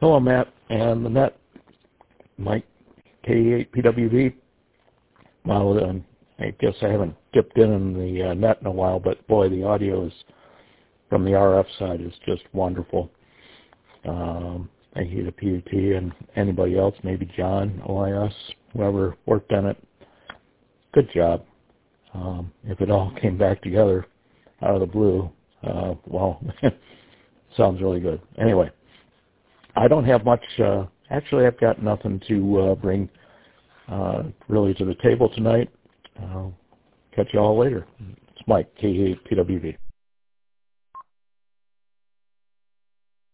Hello, Matt and the net. Mike, K8PWV. Well, I guess I haven't dipped in the net in a while, but boy, the audio is from the RF side is just wonderful. Thank you to PUT and anybody else, maybe John, OIS, whoever worked on it. Good job. If it all came back together out of the blue, well, sounds really good. Anyway, I don't have much. Actually, I've got nothing to bring really to the table tonight. Catch you all later. It's Mike, K8PWV.